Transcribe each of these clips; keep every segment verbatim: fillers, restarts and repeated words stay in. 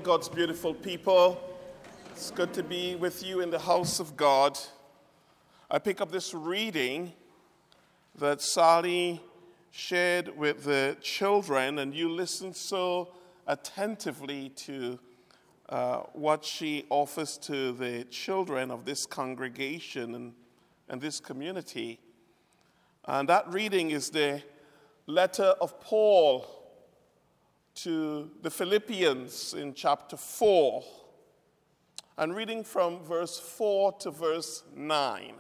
God's beautiful people. It's good to be with you in the house of God. I pick up this reading that Sally shared with the children, and you listened so attentively to uh, what she offers to the children of this congregation and, and this community. And that reading is the letter of Paul to the Philippians in chapter four, and reading from verse four to verse nine.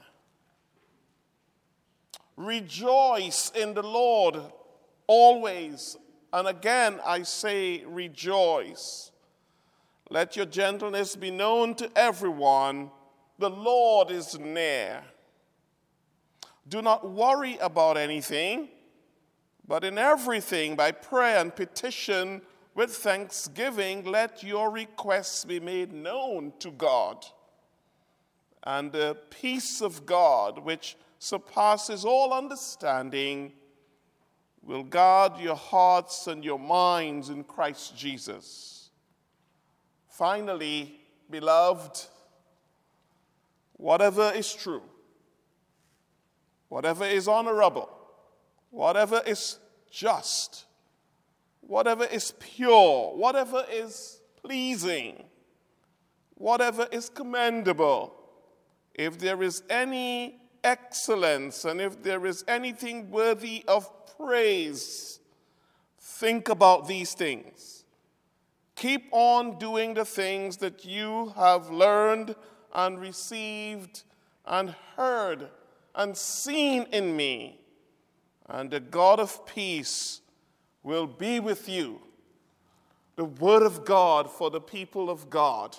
Rejoice in the Lord always, and again I say rejoice. Let your gentleness be known to everyone. The Lord is near. Do not worry about anything, but in everything, by prayer and petition, with thanksgiving, let your requests be made known to God. And the peace of God, which surpasses all understanding, will guard your hearts and your minds in Christ Jesus. Finally, beloved, whatever is true, whatever is honorable, whatever is just, whatever is pure, whatever is pleasing, whatever is commendable, if there is any excellence and if there is anything worthy of praise, think about these things. Keep on doing the things that you have learned and received and heard and seen in me. And the God of peace will be with you. The word of God for the people of God.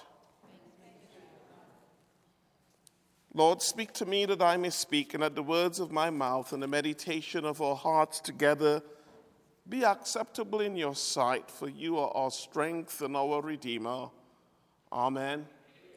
Lord, speak to me that I may speak, and let the words of my mouth and the meditation of our hearts together be acceptable in your sight, for you are our strength and our Redeemer. Amen.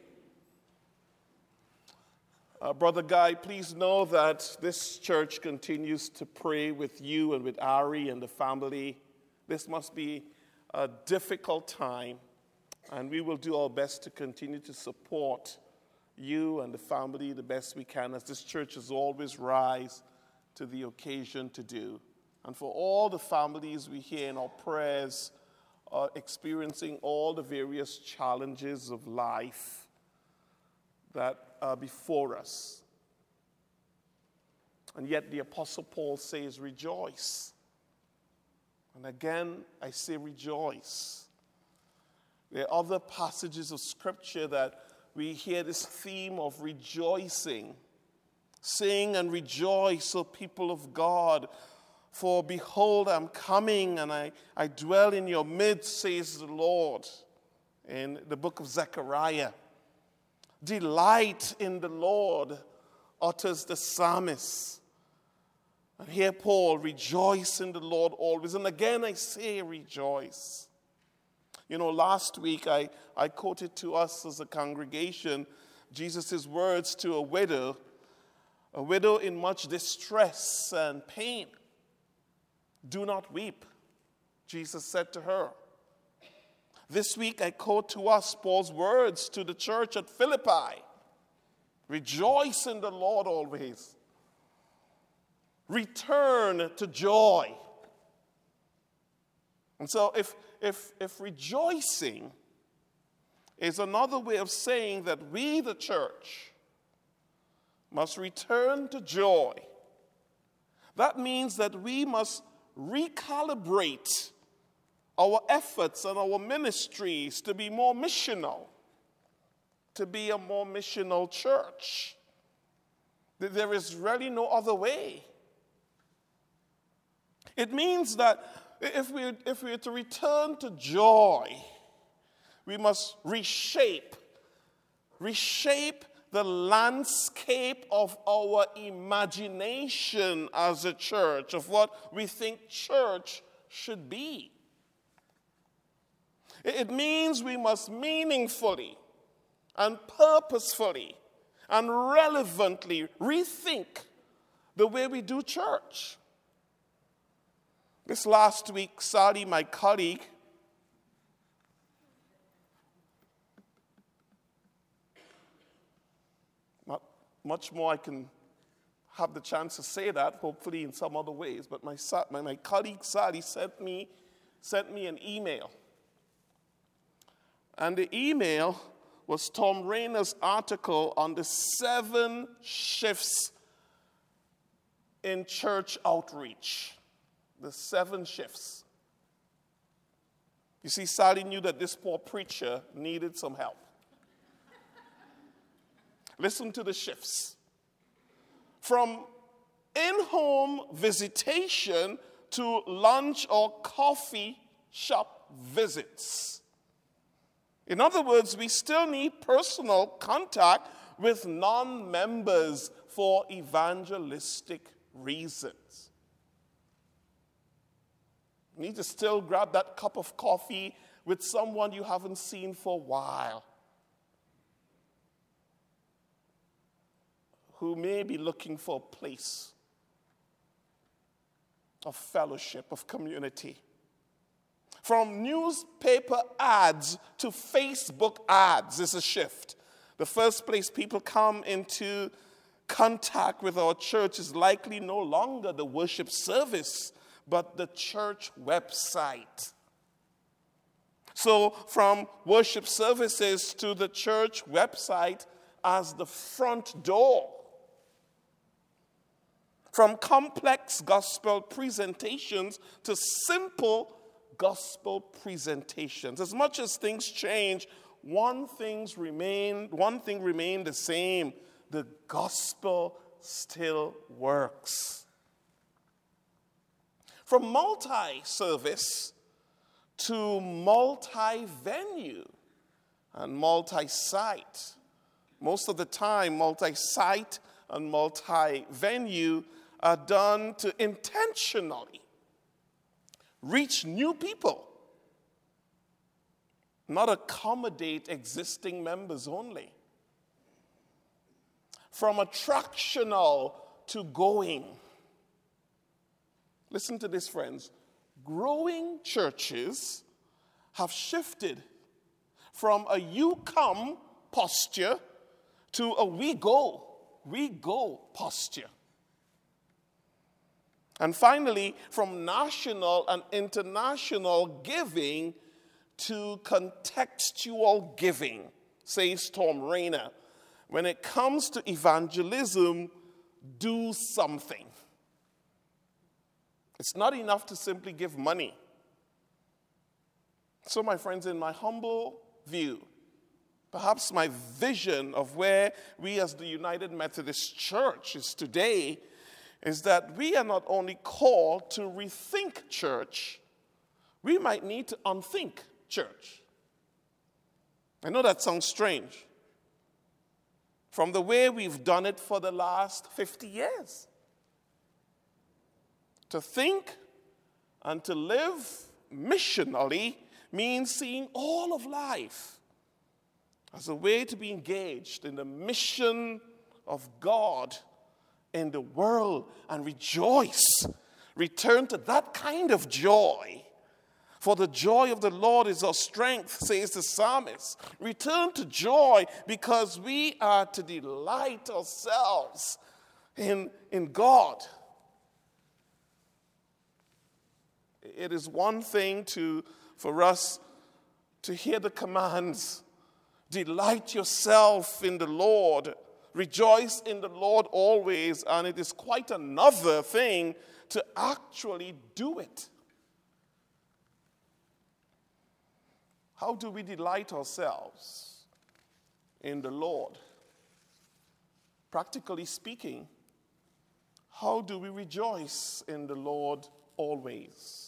Uh, Brother Guy, please know that this church continues to pray with you and with Ari and the family. This must be a difficult time, and we will do our best to continue to support you and the family the best we can, as this church has always rise to the occasion to do. And for all the families we hear in our prayers are experiencing all the various challenges of life that are before us. And yet the Apostle Paul says, rejoice. And again, I say rejoice. There are other passages of Scripture that we hear this theme of rejoicing. Sing and rejoice, O people of God, for behold, I'm coming, and I, I dwell in your midst, says the Lord, in the book of Zechariah. Delight in the Lord, utters the psalmist. And here Paul, rejoice in the Lord always. And again I say rejoice. You know, last week I, I quoted to us as a congregation Jesus' words to a widow, a widow in much distress and pain. Do not weep, Jesus said to her. This week I quote to us Paul's words to the church at Philippi. Rejoice in the Lord always. Return to joy. And so if, if, if rejoicing is another way of saying that we, the church, must return to joy, that means that we must recalibrate our efforts and our ministries to be more missional, to be a more missional church. There is really no other way. It means that if we, if we are to return to joy, we must reshape, reshape the landscape of our imagination as a church, of what we think church should be. It means we must meaningfully and purposefully and relevantly rethink the way we do church. This last week, Sally, my colleague, much more I can have the chance to say that, hopefully in some other ways. But my, my, my colleague Sally sent me, sent me an email. And the email was Tom Rainer's article on the seven shifts in church outreach. The seven shifts. You see, Sally knew that this poor preacher needed some help. Listen to the shifts. From in-home visitation to lunch or coffee shop visits. In other words, we still need personal contact with non-members for evangelistic reasons. You need to still grab that cup of coffee with someone you haven't seen for a while, who may be looking for a place of fellowship, of community. From newspaper ads to Facebook ads is a shift. The first place people come into contact with our church is likely no longer the worship service, but the church website. So from worship services to the church website as the front door. From complex gospel presentations to simple gospel presentations. As much as things change, one thing's remain, one thing remained the same. The gospel still works. From multi-service to multi-venue and multi-site. Most of the time, multi-site and multi-venue are done to intentionally reach new people, not accommodate existing members only. From attractional to going. Listen to this, friends. Growing churches have shifted from a you come posture to a we go, we go posture. And finally, from national and international giving to contextual giving, says Tom Rainer. When it comes to evangelism, do something. It's not enough to simply give money. So, my friends, in my humble view, perhaps my vision of where we as the United Methodist Church is today is that we are not only called to rethink church, we might need to unthink church. I know that sounds strange. From the way we've done it for the last fifty years. To think and to live missionally means seeing all of life as a way to be engaged in the mission of God in the world and rejoice. Return to that kind of joy. For the joy of the Lord is our strength, says the psalmist. Return to joy because we are to delight ourselves in, in God. It is one thing to, for us to hear the commands, delight yourself in the Lord, rejoice in the Lord always, and it is quite another thing to actually do it. How do we delight ourselves in the Lord? Practically speaking, how do we rejoice in the Lord always?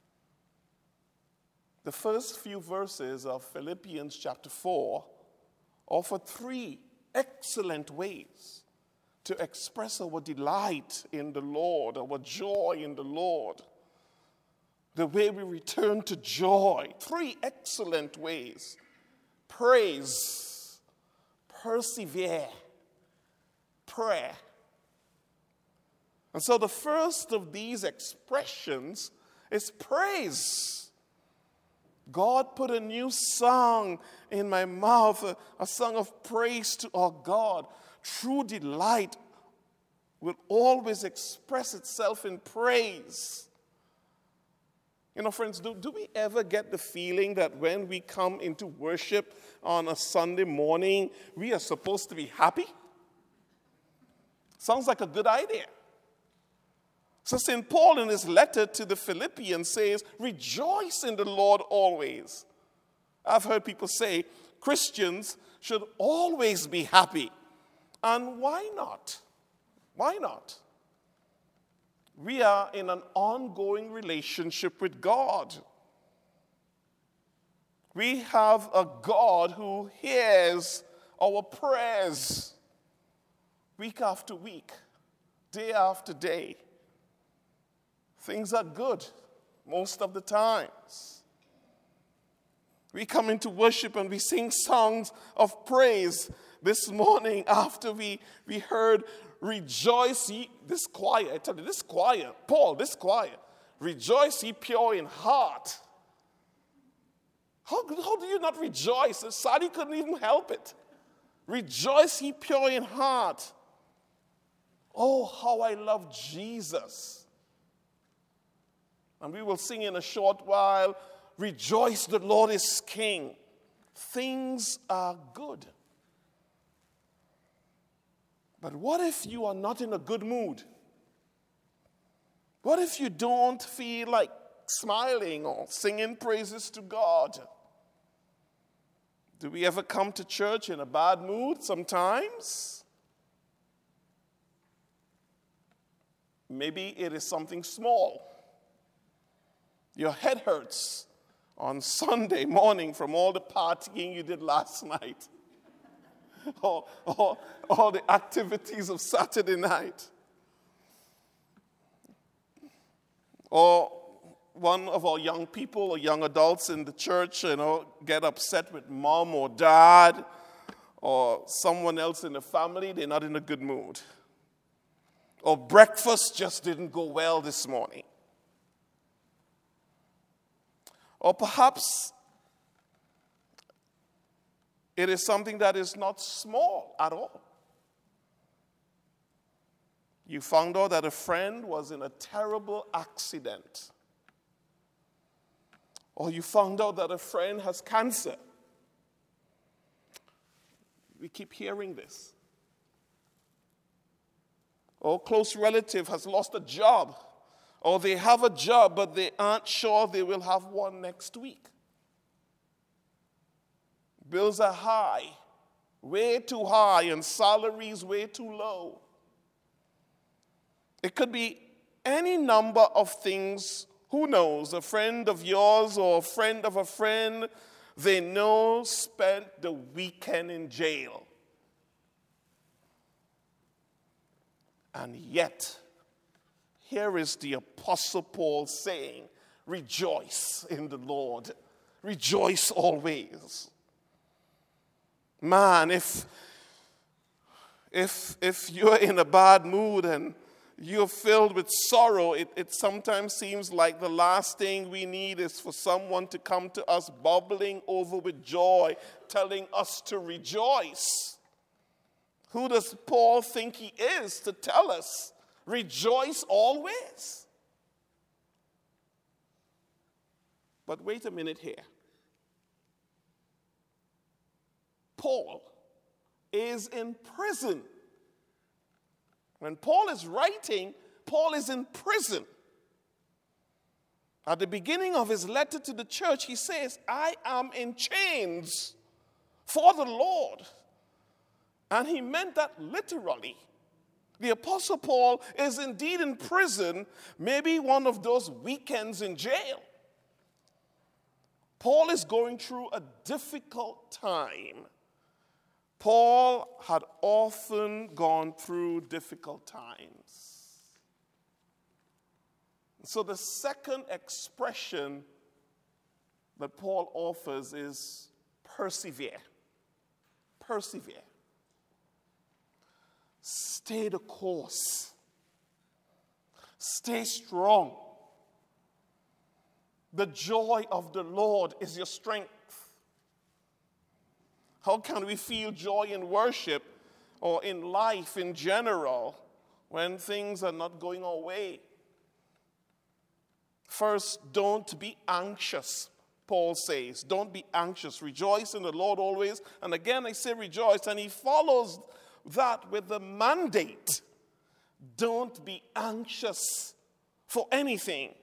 The first few verses of Philippians chapter four offer three excellent ways to express our delight in the Lord, our joy in the Lord. The way we return to joy. Three excellent ways. Praise, persevere, prayer. And so the first of these expressions is praise. God put a new song in my mouth, a, a song of praise to our God. true delight will always express itself in praise. You know, friends, do, do we ever get the feeling that when we come into worship on a Sunday morning, we are supposed to be happy? Sounds like a good idea. So Saint Paul in his letter to the Philippians says, rejoice in the Lord always. I've heard people say Christians should always be happy. And why not? Why not? We are in an ongoing relationship with God. We have a God who hears our prayers week after week, day after day. Things are good most of the times. We come into worship and we sing songs of praise. This morning after we, we heard, rejoice ye, this choir, I tell you, this choir, Paul, this choir, rejoice ye pure in heart. How, how do you not rejoice? Sadi couldn't even help it. Rejoice ye pure in heart. Oh, how I love Jesus. And we will sing in a short while, rejoice, the Lord is King. Things are good. But what if you are not in a good mood? What if you don't feel like smiling or singing praises to God? Do we ever come to church in a bad mood sometimes? Maybe it is something small. Your head hurts on Sunday morning from all the partying you did last night. Or, or all the activities of Saturday night. Or one of our young people or young adults in the church, you know, get upset with mom or dad or someone else in the family. They're not in a good mood. Or breakfast just didn't go well this morning. Or perhaps it is something that is not small at all. You found out that a friend was in a terrible accident. Or you found out that a friend has cancer. We keep hearing this. Or a close relative has lost a job. Or they have a job, but they aren't sure they will have one next week. Bills are high, way too high, and salaries way too low. It could be any number of things. Who knows? A friend of yours or a friend of a friend they know spent the weekend in jail. And yet, here is the Apostle Paul saying, rejoice in the Lord. Rejoice always. Man, if, if, if you're in a bad mood and you're filled with sorrow, it, it sometimes seems like the last thing we need is for someone to come to us bubbling over with joy, telling us to rejoice. Who does Paul think he is to tell us, rejoice always? But wait a minute here. Paul is in prison. When Paul is writing, Paul is in prison. At the beginning of his letter to the church, he says, I am in chains for the Lord. And he meant that literally. The Apostle Paul is indeed in prison, maybe one of those weekends in jail. Paul is going through a difficult time. Paul had often gone through difficult times. So the second expression that Paul offers is persevere. Persevere. Stay the course. Stay strong. The joy of the Lord is your strength. How can we feel joy in worship or in life in general when things are not going our way. First, don't be anxious, Paul says. Don't be anxious. Rejoice in the Lord always. And again, I say rejoice. And he follows that with the mandate. Don't be anxious for anything.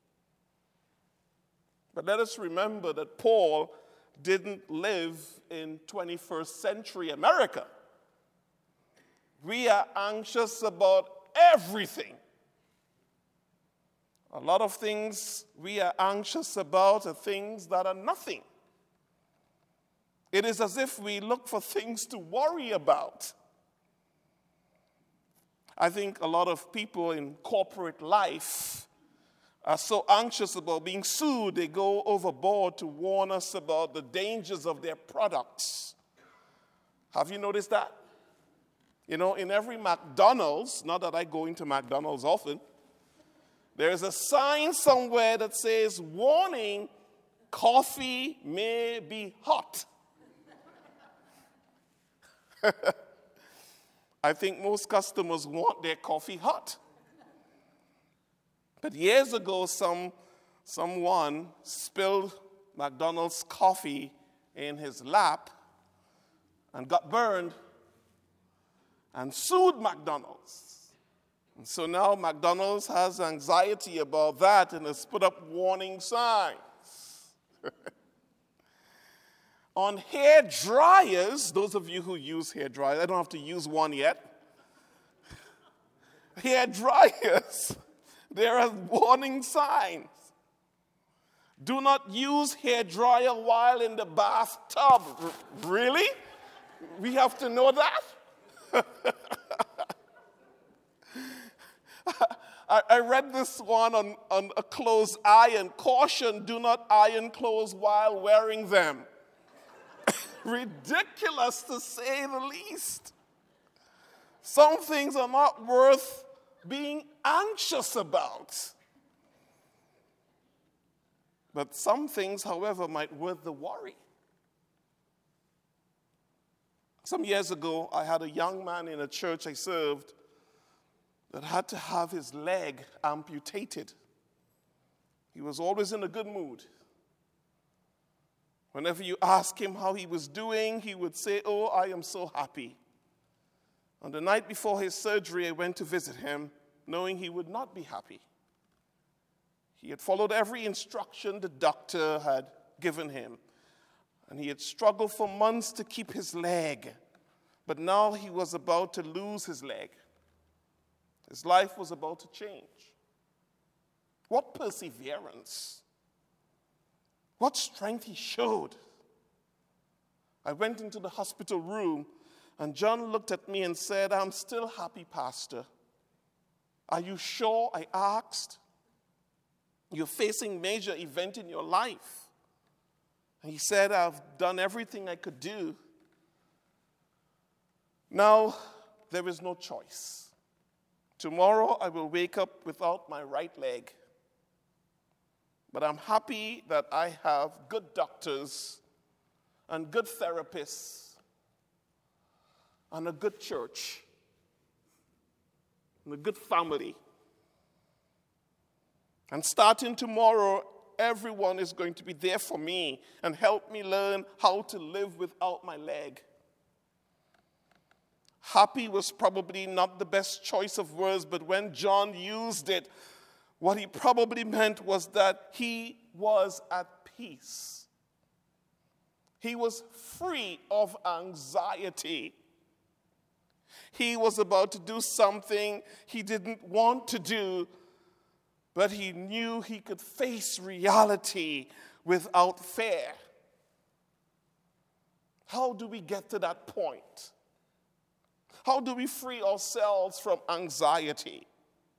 But let us remember that Paul didn't live in twenty-first century America. We are anxious about everything. A lot of things we are anxious about are things that are nothing. It is as if we look for things to worry about. I think a lot of people in corporate life are so anxious about being sued, they go overboard to warn us about the dangers of their products. Have you noticed that? You know, in every McDonald's, not that I go into McDonald's often, there's a sign somewhere that says, warning, coffee may be hot. I think most customers want their coffee hot. But years ago, some, someone spilled McDonald's coffee in his lap and got burned and sued McDonald's. And so now McDonald's has anxiety about that and has put up warning signs. On hair dryers, those of you who use hair dryers, I don't have to use one yet. Hair dryers, there are warning signs. Do not use hair dryer while in the bathtub. R- really? We have to know that? I, I read this one on, on a clothes iron. Caution, do not iron clothes while wearing them. Ridiculous to say the least. Some things are not worth being anxious about. But some things, however, might worth the worry. Some years ago, I had a young man in a church I served that had to have his leg amputated. He was always in a good mood. Whenever you ask him how he was doing, he would say, "Oh, I am so happy." On the night before his surgery, I went to visit him, knowing he would not be happy. He had followed every instruction the doctor had given him, and he had struggled for months to keep his leg. But now he was about to lose his leg. His life was about to change. What perseverance! What strength he showed. I went into the hospital room, and John looked at me and said, "I'm still happy, Pastor." "Are you sure?" I asked. "You're facing major event in your life." And he said, "I've done everything I could do. Now, there is no choice. Tomorrow, I will wake up without my right leg. But I'm happy that I have good doctors and good therapists and a good church and a good family. And starting tomorrow, everyone is going to be there for me and help me learn how to live without my leg." Happy was probably not the best choice of words, but when John used it, what he probably meant was that he was at peace. He was free of anxiety. He was about to do something he didn't want to do, but he knew he could face reality without fear. How do we get to that point? How do we free ourselves from anxiety?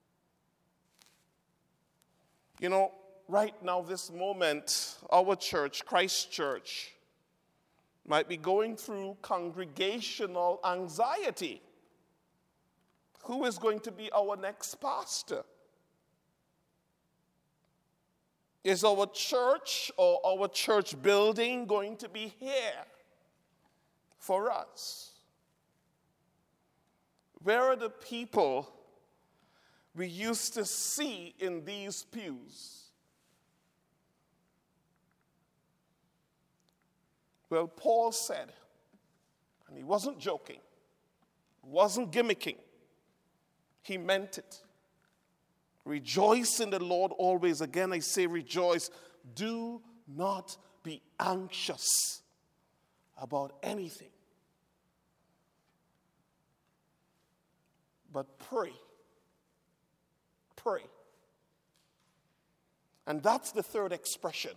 You know, right now, this moment, our church, Christ Church, might be going through congregational anxiety. Who is going to be our next pastor? Is our church or our church building going to be here for us? Where are the people we used to see in these pews? Well, Paul said, and he wasn't joking, wasn't gimmicking, he meant it. Rejoice in the Lord always. Again, I say rejoice. Do not be anxious about anything, but pray. Pray. And that's the third expression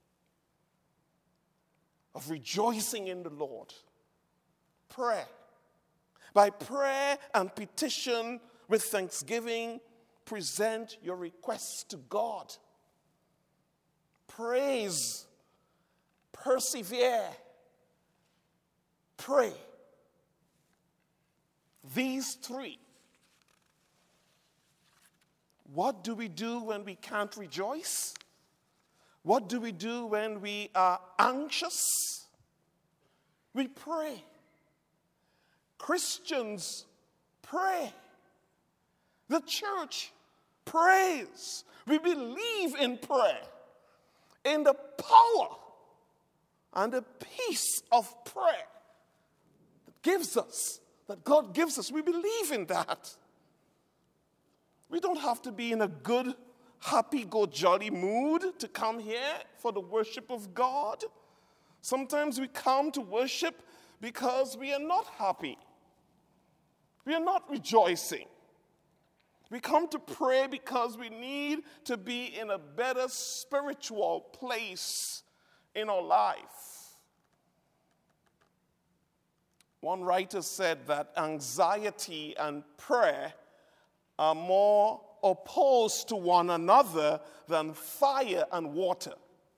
of rejoicing in the Lord. Prayer. By prayer and petition with thanksgiving, present your requests to God. Praise. Persevere. Pray. These three. What do we do when we can't rejoice? What do we do when we are anxious? We pray. Christians pray. The church prays. We believe in prayer, in the power and the peace of prayer that gives us, that God gives us. We believe in that. We don't have to be in a good, happy, go jolly mood to come here for the worship of God. Sometimes we come to worship because we are not happy. We are not rejoicing. We come to pray because we need to be in a better spiritual place in our life. One writer said that anxiety and prayer are more opposed to one another than fire and water.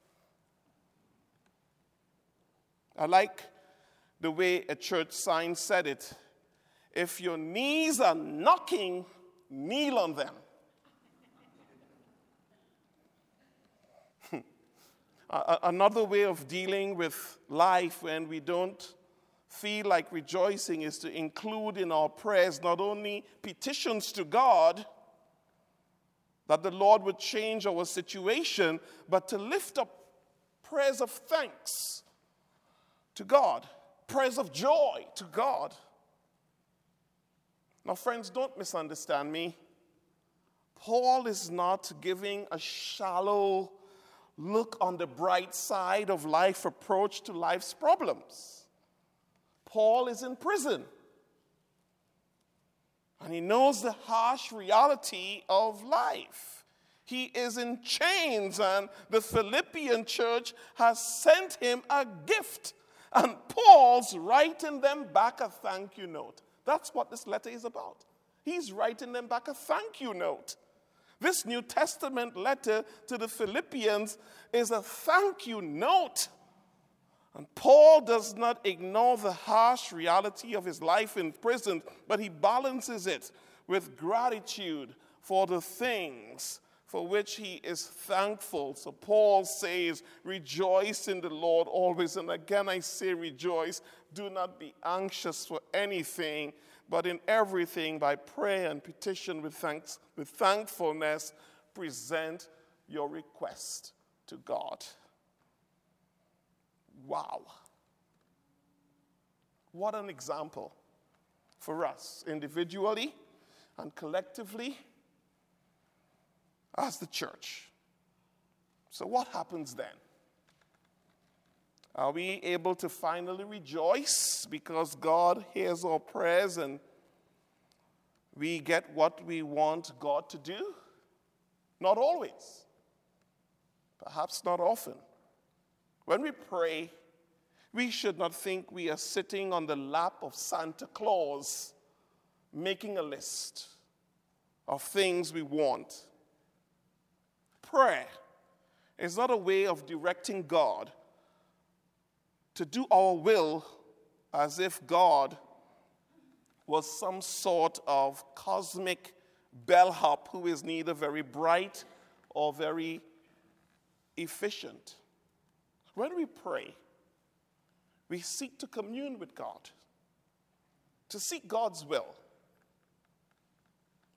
I like the way a church sign said it. If your knees are knocking, kneel on them. Another way of dealing with life when we don't feel like rejoicing is to include in our prayers not only petitions to God that the Lord would change our situation, but to lift up prayers of thanks to God, prayers of joy to God. Now, friends, don't misunderstand me. Paul is not giving a shallow look on the bright side of life approach to life's problems. Paul is in prison. And he knows the harsh reality of life. He is in chains, and the Philippian church has sent him a gift. And Paul's writing them back a thank you note. That's what this letter is about. He's writing them back a thank you note. This New Testament letter to the Philippians is a thank you note. And Paul does not ignore the harsh reality of his life in prison, but he balances it with gratitude for the things for which he is thankful. So Paul says, rejoice in the Lord always. And again I say rejoice. Do not be anxious for anything, but in everything by prayer and petition with thanks, with thankfulness, present your request to God. Wow. What an example for us individually and collectively as the church. So what happens then? Are we able to finally rejoice because God hears our prayers and we get what we want God to do? Not always. Perhaps not often. When we pray, we should not think we are sitting on the lap of Santa Claus making a list of things we want. Prayer is not a way of directing God to do our will as if God was some sort of cosmic bellhop who is neither very bright or very efficient. When we pray, we seek to commune with God, to seek God's will,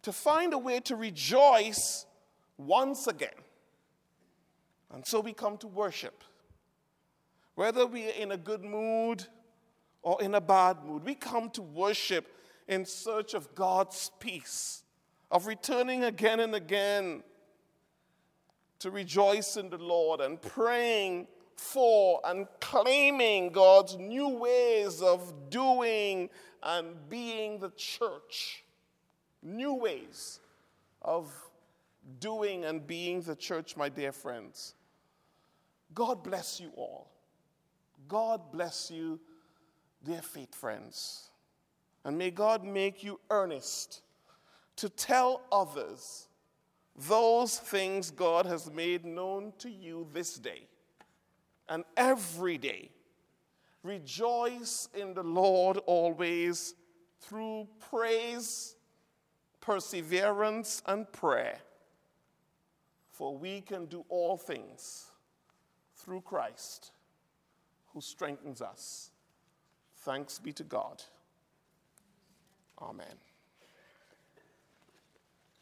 to find a way to rejoice once again. And so we come to worship. Whether we are in a good mood or in a bad mood, we come to worship in search of God's peace, of returning again and again to rejoice in the Lord and praying for and claiming God's new ways of doing and being the church. New ways of doing and being the church, my dear friends. God bless you all. God bless you, dear faith friends. And may God make you earnest to tell others those things God has made known to you this day and every day. Rejoice in the Lord always through praise, perseverance, and prayer. For we can do all things through Christ who strengthens us. Thanks be to God. Amen.